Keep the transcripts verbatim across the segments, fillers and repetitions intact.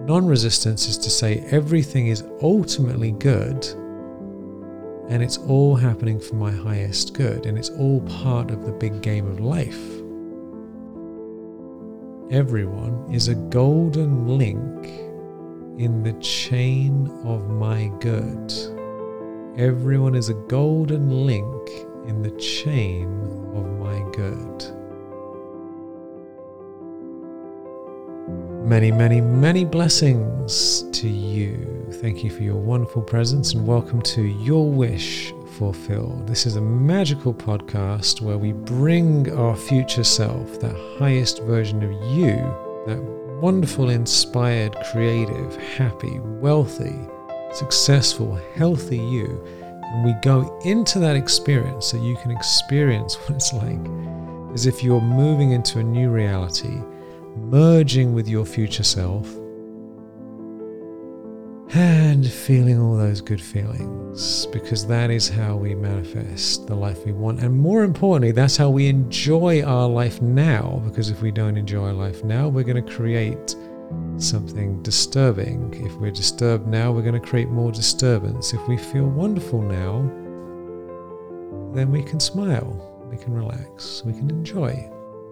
Non-resistance is to say everything is ultimately good and it's all happening for my highest good and it's all part of the big game of life. Everyone is a golden link in the chain of my good. Everyone is a golden link in the chain of my good. Many, many, many blessings to you. Thank you for your wonderful presence and welcome to Your Wish Fulfilled. This is a magical podcast where we bring our future self, that highest version of you, that wonderful, inspired, creative, happy, wealthy, successful, healthy you, and we go into that experience so you can experience what it's like as if you're moving into a new reality, merging with your future self and feeling all those good feelings, because that is how we manifest the life we want. And more importantly, that's how we enjoy our life now, because if we don't enjoy life now, we're going to create something disturbing. If we're disturbed now, we're going to create more disturbance. If we feel wonderful now, then we can smile, we can relax, we can enjoy.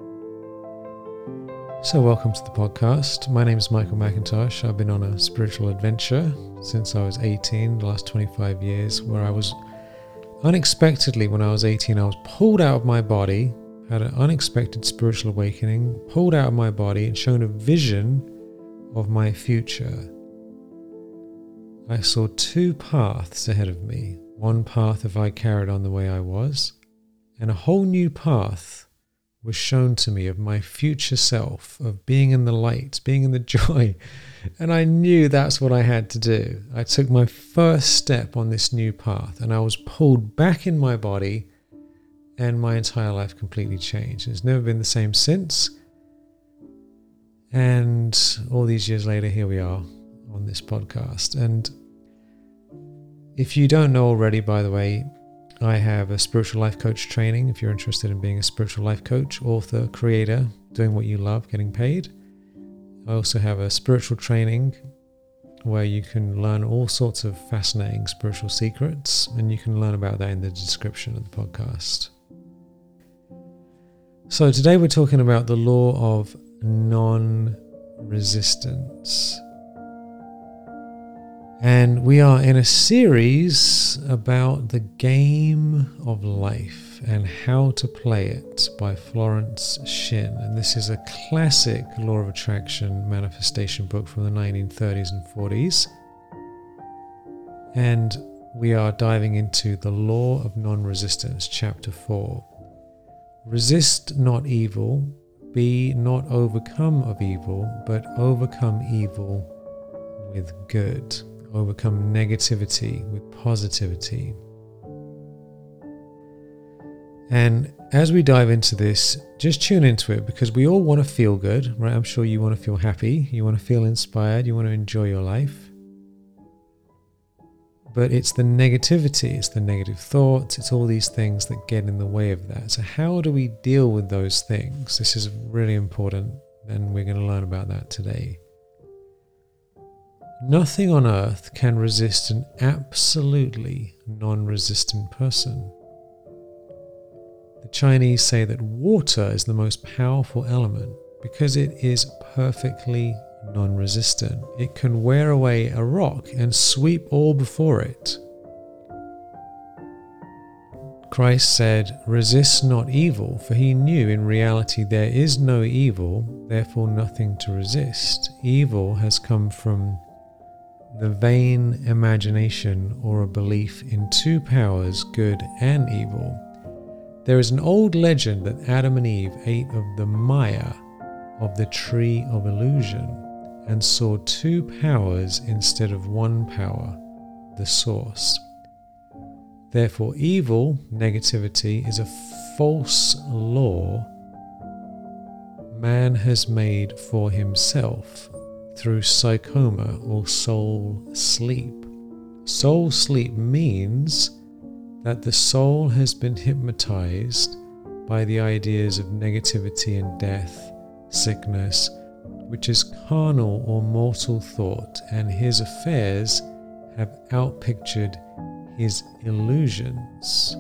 So welcome to the podcast. My name is Michael McIntosh. I've been on a spiritual adventure since I was eighteen, the last twenty-five years, where I was unexpectedly, when I was eighteen, I was pulled out of my body, had an unexpected spiritual awakening, pulled out of my body and shown a vision of my future. I saw two paths ahead of me. One path if I carried on the way I was, and a whole new path was shown to me of my future self, of being in the light, being in the joy. And I knew that's what I had to do. I took my first step on this new path and I was pulled back in my body and my entire life completely changed. It's never been the same since. And all these years later, here we are on this podcast. And if you don't know already, by the way, I have a spiritual life coach training. If you're interested in being a spiritual life coach, author, creator, doing what you love, getting paid. I also have a spiritual training where you can learn all sorts of fascinating spiritual secrets, and you can learn about that in the description of the podcast. So today we're talking about the law of non-resistance. And we are in a series about the game of life and how to play it by Florence Shinn. And this is a classic law of attraction manifestation book from the nineteen thirties and forties. And we are diving into the law of non-resistance, chapter four. Resist not evil, be not overcome of evil, but overcome evil with good. Overcome negativity with positivity. And as we dive into this, just tune into it, because we all want to feel good, right? I'm sure you want to feel happy, you want to feel inspired, you want to enjoy your life. But it's the negativity, it's the negative thoughts, it's all these things that get in the way of that. So how do we deal with those things? This is really important, and we're going to learn about that today. Nothing on earth can resist an absolutely non-resistant person. The Chinese say that water is the most powerful element because it is perfectly non-resistant. It can wear away a rock and sweep all before it. Christ said, "Resist not evil," for he knew in reality there is no evil, therefore nothing to resist. Evil has come from the vain imagination or a belief in two powers, good and evil. There is an old legend that Adam and Eve ate of the Maya, of the tree of illusion, and saw two powers instead of one power, the source. Therefore, evil, negativity, is a false law man has made for himself through psychoma or soul sleep. Soul sleep means that the soul has been hypnotized by the ideas of negativity and death, sickness, which is carnal or mortal thought, and his affairs have outpictured his illusions.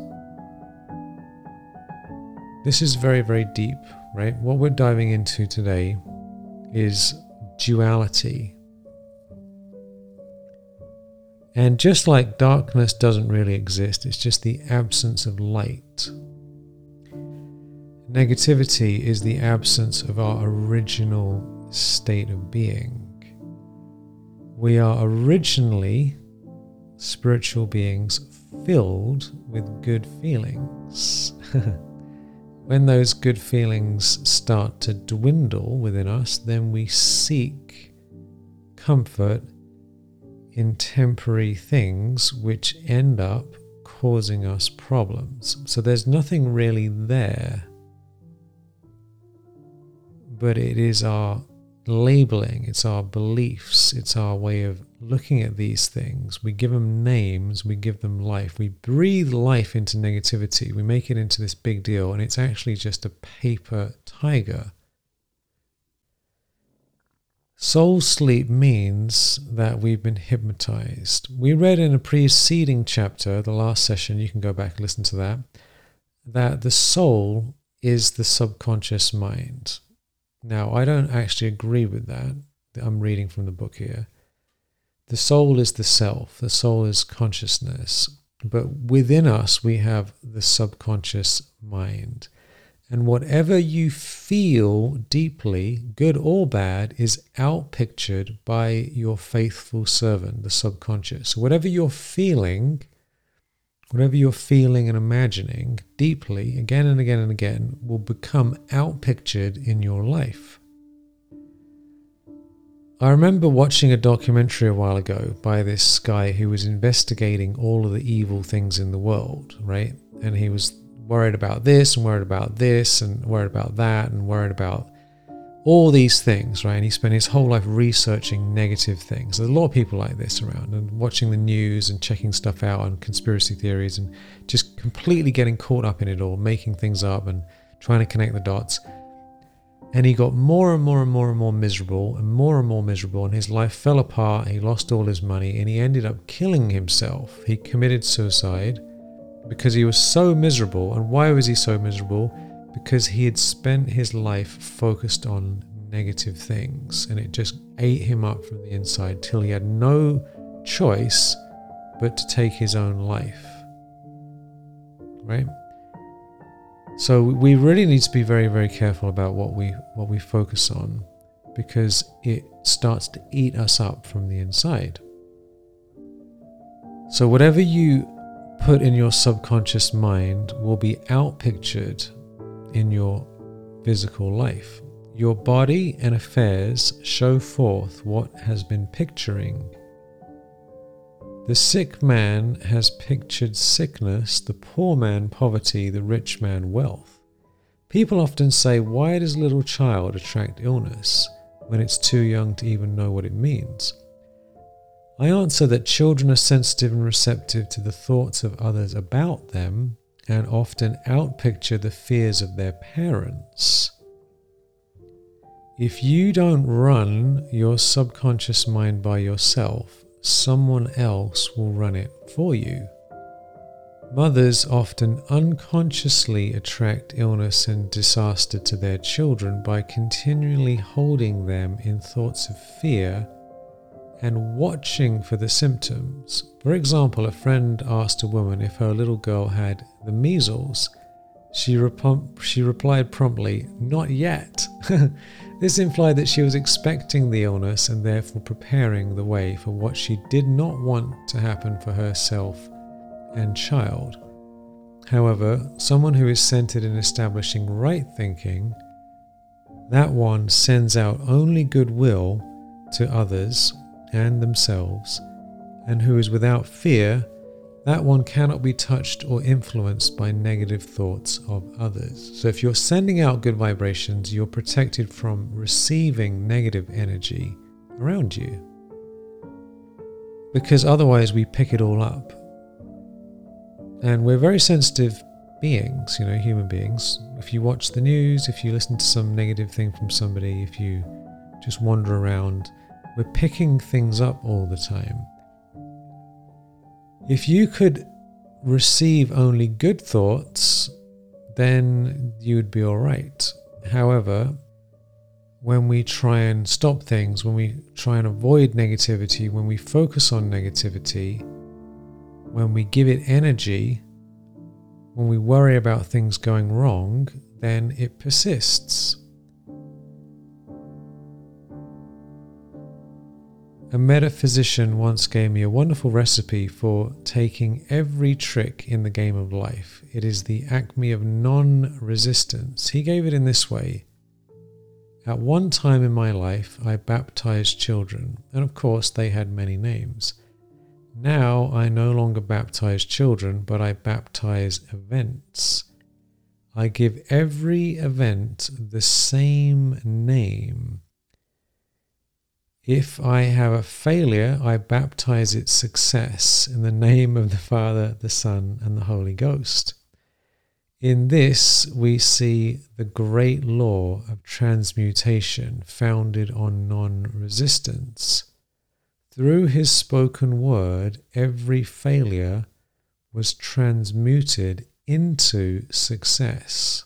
This is very, very deep, right? What we're diving into today is duality. And just like darkness doesn't really exist, it's just the absence of light. Negativity is the absence of our original state of being. We are originally spiritual beings filled with good feelings. When those good feelings start to dwindle within us, then we seek comfort in temporary things which end up causing us problems. So there's nothing really there, but it is our labeling, it's our beliefs, it's our way of looking at these things. We give them names, we give them life. We breathe life into negativity. We make it into this big deal, and it's actually just a paper tiger. Soul sleep means that we've been hypnotized. We read in a preceding chapter, the last session, you can go back and listen to that, that the soul is the subconscious mind. Now, I don't actually agree with that. I'm reading from the book here. The soul is the self. The soul is consciousness. But within us, we have the subconscious mind. And whatever you feel deeply, good or bad, is outpictured by your faithful servant, the subconscious. So whatever you're feeling, whatever you're feeling and imagining deeply, again and again and again, will become outpictured in your life. I remember watching a documentary a while ago by this guy who was investigating all of the evil things in the world, right? And he was worried about this and worried about this and worried about that and worried about all these things, right? And he spent his whole life researching negative things. There's a lot of people like this around, and watching the news and checking stuff out on conspiracy theories and just completely getting caught up in it all, making things up and trying to connect the dots. And he got more and more and more and more miserable and more and more miserable, and his life fell apart. He lost all his money and he ended up killing himself. He committed suicide because he was so miserable. And why was he so miserable? Because he had spent his life focused on negative things, and it just ate him up from the inside till he had no choice but to take his own life. Right? So we really need to be very, very careful about what we what we focus on, because it starts to eat us up from the inside. So whatever you put in your subconscious mind will be outpictured in your physical life. Your body and affairs show forth what has been picturing. The sick man has pictured sickness, the poor man poverty, the rich man wealth. People often say, why does a little child attract illness when it's too young to even know what it means? I answer that children are sensitive and receptive to the thoughts of others about them, and often outpicture the fears of their parents. If you don't run your subconscious mind by yourself, someone else will run it for you. Mothers often unconsciously attract illness and disaster to their children by continually holding them in thoughts of fear and watching for the symptoms. For example, a friend asked a woman if her little girl had the measles. She, rep- she replied promptly, "Not yet." This implied that she was expecting the illness and therefore preparing the way for what she did not want to happen for herself and child. However, someone who is centered in establishing right thinking, that one sends out only goodwill to others and themselves, and who is without fear, that one cannot be touched or influenced by negative thoughts of others. So if you're sending out good vibrations, you're protected from receiving negative energy around you. Because otherwise we pick it all up. And we're very sensitive beings, you know, human beings. If you watch the news, if you listen to some negative thing from somebody, if you just wander around. We're picking things up all the time. If you could receive only good thoughts, then you would be all right. However, when we try and stop things, when we try and avoid negativity, when we focus on negativity, when we give it energy, when we worry about things going wrong, then it persists. A metaphysician once gave me a wonderful recipe for taking every trick in the game of life. It is the acme of non-resistance. He gave it in this way. At one time in my life, I baptized children, and of course they had many names. Now I no longer baptize children, but I baptize events. I give every event the same name. If I have a failure, I baptize its success in the name of the Father, the Son, and the Holy Ghost. In this, we see the great law of transmutation founded on non-resistance. Through his spoken word, every failure was transmuted into success.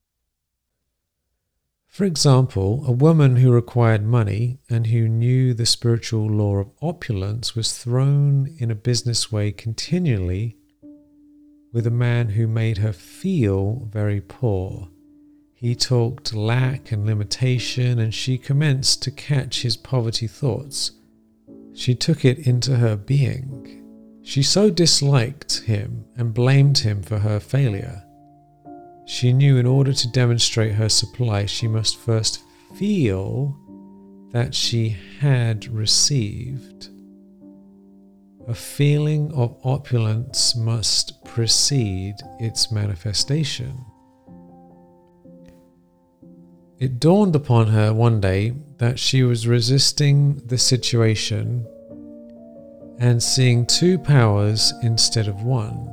For example, a woman who required money and who knew the spiritual law of opulence was thrown in a business way continually with a man who made her feel very poor. He talked lack and limitation, and she commenced to catch his poverty thoughts. She took it into her being. She so disliked him and blamed him for her failure. She knew in order to demonstrate her supply, she must first feel that she had received. A feeling of opulence must precede its manifestation. It dawned upon her one day that she was resisting the situation and seeing two powers instead of one.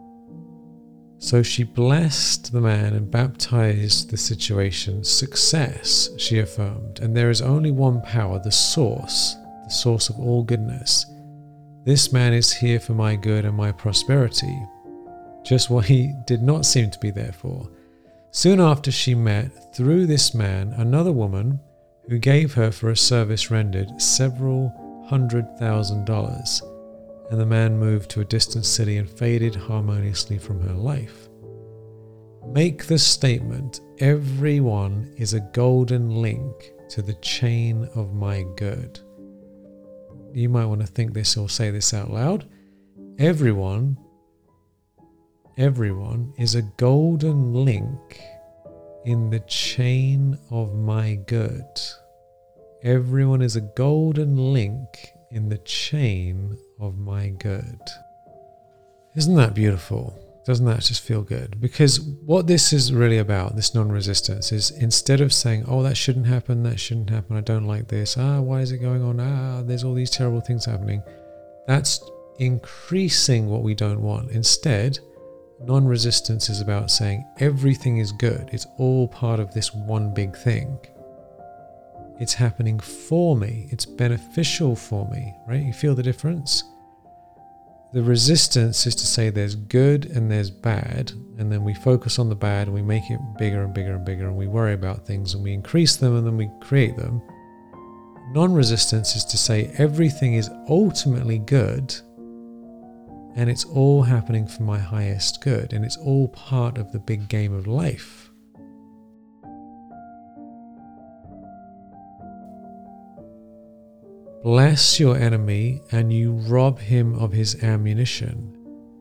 So she blessed the man and baptized the situation. Success, she affirmed, and there is only one power, the source, the source of all goodness. This man is here for my good and my prosperity, just what he did not seem to be there for. Soon after, she met, through this man, another woman who gave her for a service rendered several hundred thousand dollars. And the man moved to a distant city and faded harmoniously from her life. Make the statement, everyone is a golden link to the chain of my good. You might want to think this or say this out loud. Everyone, everyone is a golden link in the chain of my good. Everyone is a golden link in the chain of my good. Isn't that beautiful? Doesn't that just feel good? Because what this is really about, this non-resistance, is instead of saying, oh, that shouldn't happen, that shouldn't happen, I don't like this, ah, why is it going on, ah, there's all these terrible things happening, that's increasing what we don't want. Instead, non-resistance is about saying everything is good, it's all part of this one big thing. It's happening for me. It's beneficial for me, right? You feel the difference? The resistance is to say there's good and there's bad, and then we focus on the bad and we make it bigger and bigger and bigger, and we worry about things and we increase them and then we create them. Non-resistance is to say everything is ultimately good and it's all happening for my highest good, and it's all part of the big game of life. Bless your enemy and you rob him of his ammunition.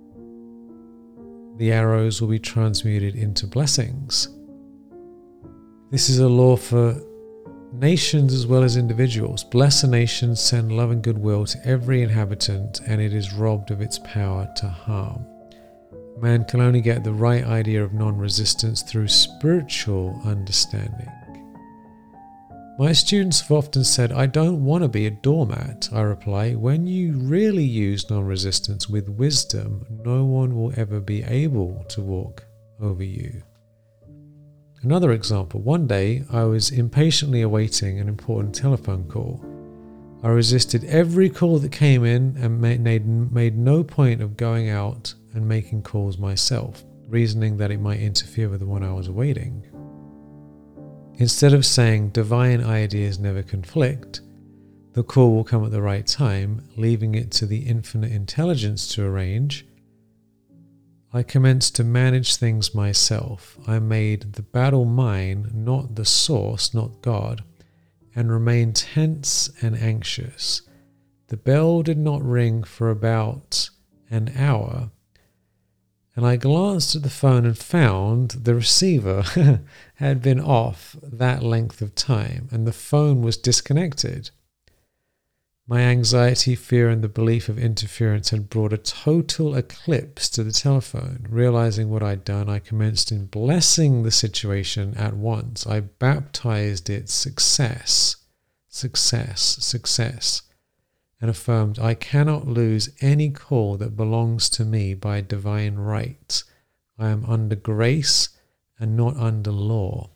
The arrows will be transmuted into blessings. This is a law for nations as well as individuals. Bless a nation, send love and goodwill to every inhabitant, and it is robbed of its power to harm. Man can only get the right idea of non-resistance through spiritual understanding. My students have often said, I don't want to be a doormat. I reply, when you really use non-resistance with wisdom, no one will ever be able to walk over you. Another example, one day I was impatiently awaiting an important telephone call. I resisted every call that came in and made, made no point of going out and making calls myself, reasoning that it might interfere with the one I was awaiting. Instead of saying divine ideas never conflict, the call will come at the right time, leaving it to the infinite intelligence to arrange, I commenced to manage things myself. I made the battle mine, not the source, not God, and remained tense and anxious. The bell did not ring for about an hour, and I glanced at the phone and found the receiver had been off that length of time, and the phone was disconnected. My anxiety, fear, and the belief of interference had brought a total eclipse to the telephone. Realizing what I'd done, I commenced in blessing the situation at once. I baptized it success, success, success, and affirmed, I cannot lose any call that belongs to me by divine right. I am under grace and not under law.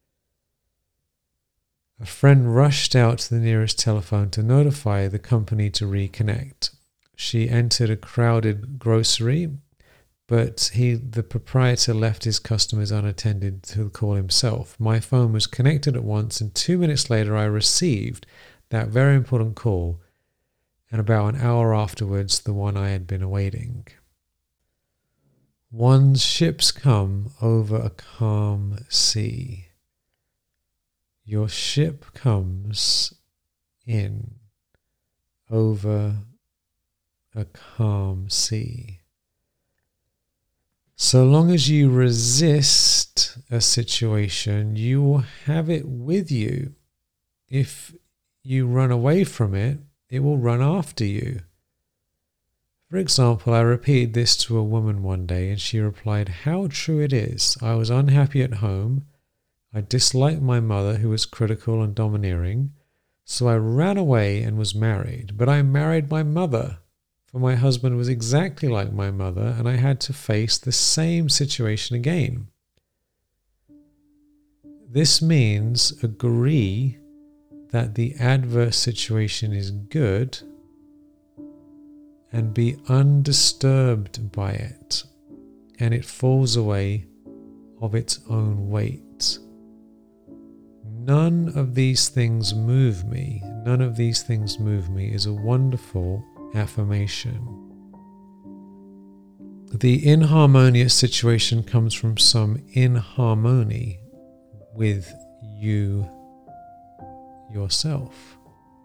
A friend rushed out to the nearest telephone to notify the company to reconnect. She entered a crowded grocery, but he, the proprietor left his customers unattended to call himself. My phone was connected at once, and two minutes later I received that very important call, and about an hour afterwards the one I had been awaiting. One's ships come over a calm sea. Your ship comes in over a calm sea. So long as you resist a situation, you will have it with you. If you run away from it, it will run after you. For example, I repeated this to a woman one day, and she replied, "How true it is. I was unhappy at home. I disliked my mother, who was critical and domineering, so I ran away and was married. But I married my mother, for my husband was exactly like my mother, and I had to face the same situation again." This means agree that the adverse situation is good and be undisturbed by it, and it falls away of its own weight. None of these things move me. None of these things move me is a wonderful affirmation. The inharmonious situation comes from some inharmony with you yourself.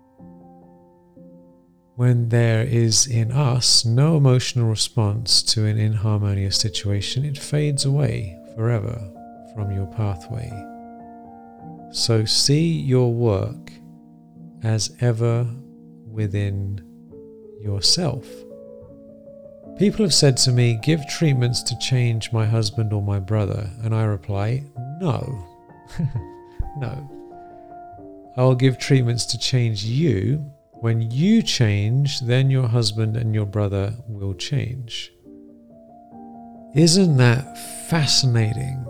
When there is in us no emotional response to an inharmonious situation, it fades away forever from your pathway. So see your work as ever within yourself. People have said to me, "Give treatments to change my husband or my brother," and I reply, no, no. I will give treatments to change you. When you change, then your husband and your brother will change. Isn't that fascinating?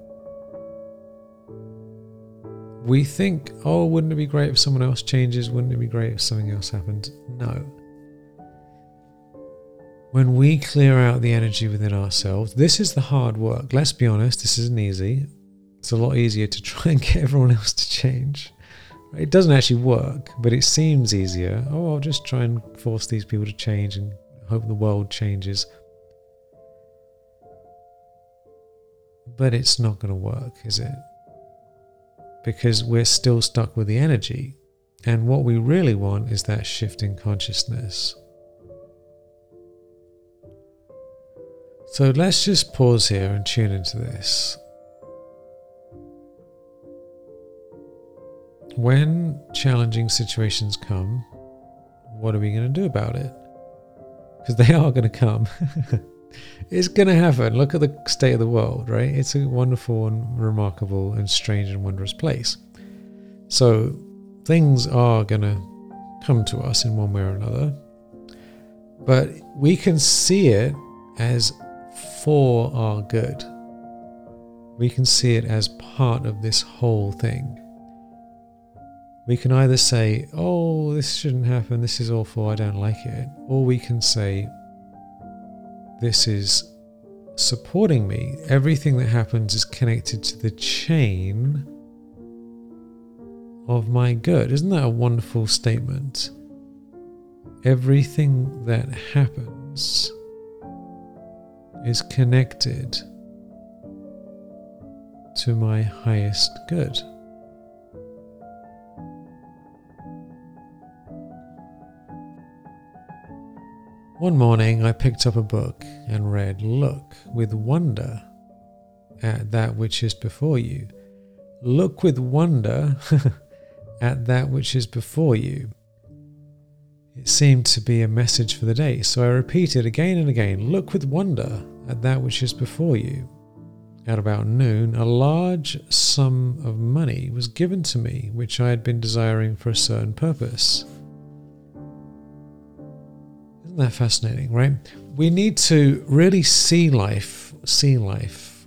We think, oh, wouldn't it be great if someone else changes? Wouldn't it be great if something else happened? No. When we clear out the energy within ourselves, this is the hard work. Let's be honest, this isn't easy. It's a lot easier to try and get everyone else to change. It doesn't actually work, but it seems easier. Oh, I'll just try and force these people to change and hope the world changes. But it's not going to work, is it? Because we're still stuck with the energy. And what we really want is that shift in consciousness. So let's just pause here and tune into this. When challenging situations come, what are we going to do about it? Because they are going to come. It's going to happen. Look at the state of the world, right? It's a wonderful and remarkable and strange and wondrous place. So things are going to come to us in one way or another. But we can see it as for our good. We can see it as part of this whole thing. We can either say, oh, this shouldn't happen, this is awful, I don't like it. Or we can say, this is supporting me. Everything that happens is connected to the chain of my good. Isn't that a wonderful statement? Everything that happens is connected to my highest good. One morning I picked up a book and read, "Look with wonder at that which is before you." Look with wonder at that which is before you. It seemed to be a message for the day, so I repeated again and again, look with wonder at that which is before you. At about noon, a large sum of money was given to me, which I had been desiring for a certain purpose. Isn't that fascinating, right? We need to really see life, see life,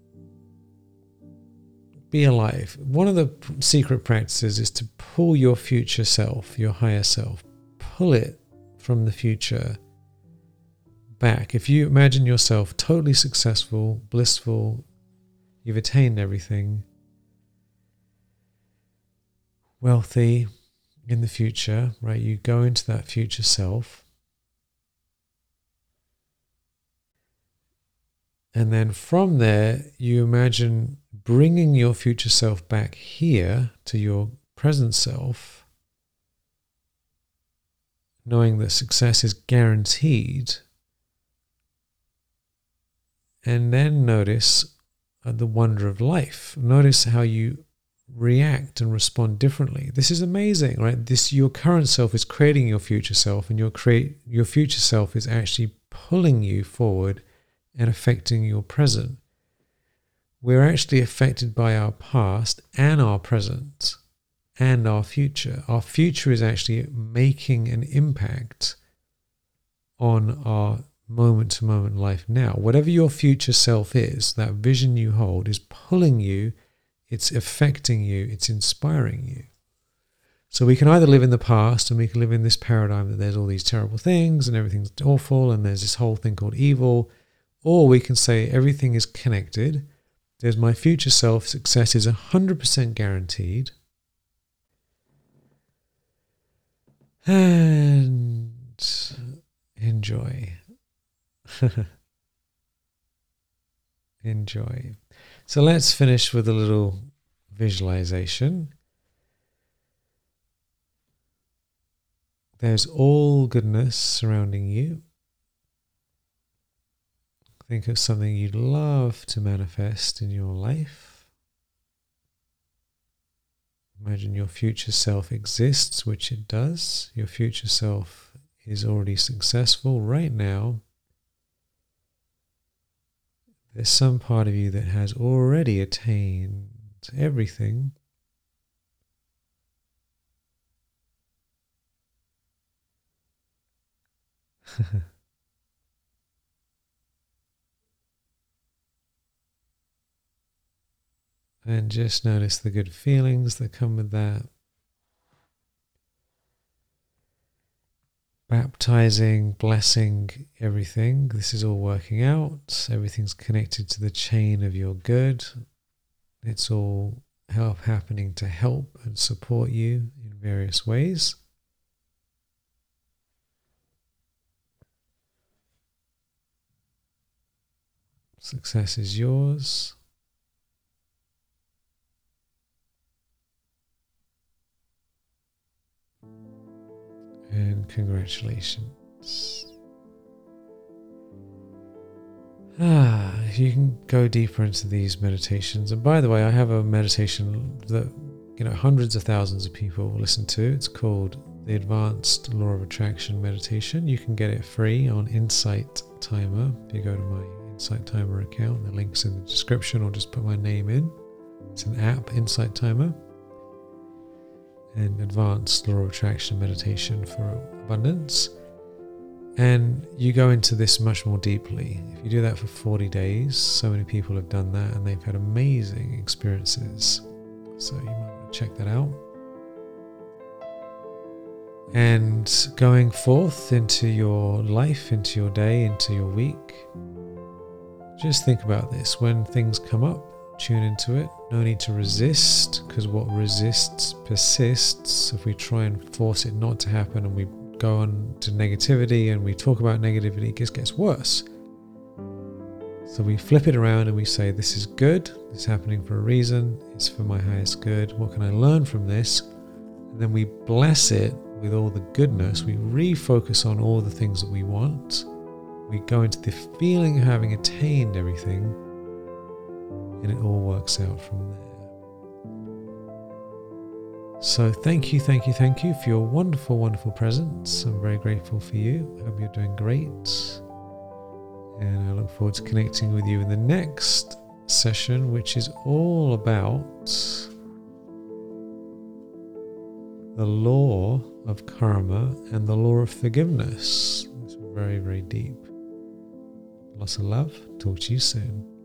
be alive. One of the secret practices is to pull your future self, your higher self, pull it from the future back. If you imagine yourself totally successful, blissful, you've attained everything, wealthy in the future, right? You go into that future self. And then from there, you imagine bringing your future self back here to your present self, knowing that success is guaranteed. And then notice the wonder of life. Notice how you react and respond differently. This is amazing, right? This, your current self is creating your future self, and your create your future self is actually pulling you forward and affecting your present. We're actually affected by our past and our present and our future. Our future is actually making an impact on our moment-to-moment life now. Whatever your future self is, that vision you hold is pulling you, it's affecting you, it's inspiring you. So we can either live in the past and we can live in this paradigm that there's all these terrible things and everything's awful and there's this whole thing called evil, or we can say everything is connected. There's my future self, success is one hundred percent guaranteed. And enjoy. Enjoy. So let's finish with a little visualization. There's all goodness surrounding you. Think of something you'd love to manifest in your life. Imagine your future self exists, which it does. Your future self is already successful right now. There's some part of you that has already attained everything. And just notice the good feelings that come with that. Baptizing, blessing everything. This is all working out. Everything's connected to the chain of your good. It's all help happening to help and support you in various ways. Success is yours. And congratulations. Ah, you can go deeper into these meditations. And by the way, I have a meditation that, you know, hundreds of thousands of people listen to. It's called the Advanced Law of Attraction Meditation. You can get it free on Insight Timer. If you go to my Insight Timer account, the link's in the description, or just put my name in. It's an app, Insight Timer. And Advanced Law of Attraction Meditation for Abundance. And you go into this much more deeply. If you do that for forty days, so many people have done that and they've had amazing experiences. So you might want to check that out. And going forth into your life, into your day, into your week, just think about this. When things come up, tune into it. No need to resist, because what resists persists. If we try and force it not to happen and we go on to negativity and we talk about negativity, it just gets worse. So we flip it around and we say, this is good, it's happening for a reason, it's for my highest good, what can I learn from this? And then we bless it with all the goodness, we refocus on all the things that we want, we go into the feeling of having attained everything, and it all works out from there. So thank you, thank you, thank you for your wonderful, wonderful presence. I'm very grateful for you. I hope you're doing great. And I look forward to connecting with you in the next session, which is all about the law of karma and the law of forgiveness. It's very, very deep. Lots of love. Talk to you soon.